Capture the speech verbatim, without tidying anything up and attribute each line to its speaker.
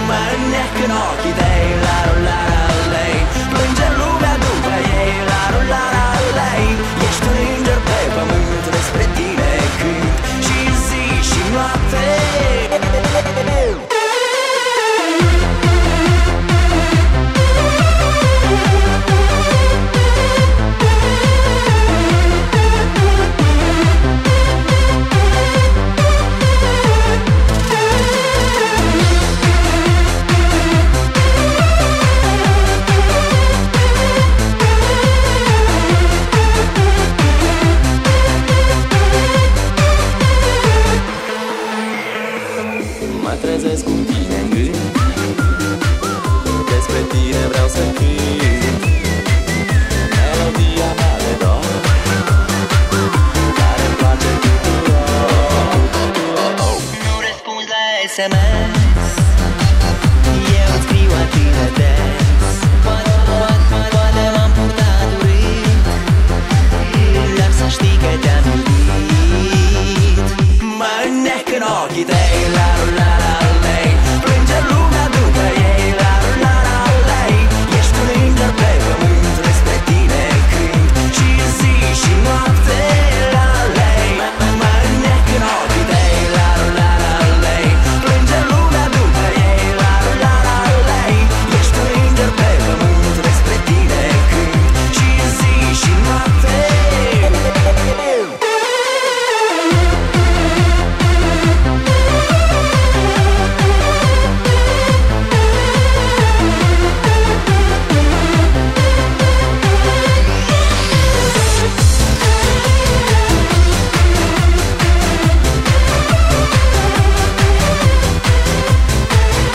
Speaker 1: mă înnec în ochii tăi. La la la lei, plânge lumea după ei. La la la lei, ești un înger pe pământ, despre tine cânt și zi și noapte. Mă trezesc cu tine în gând, despre tine vreau să cânt. Melodia mea de dor, care-mi place tuturor. Nu răspunzi la S M S,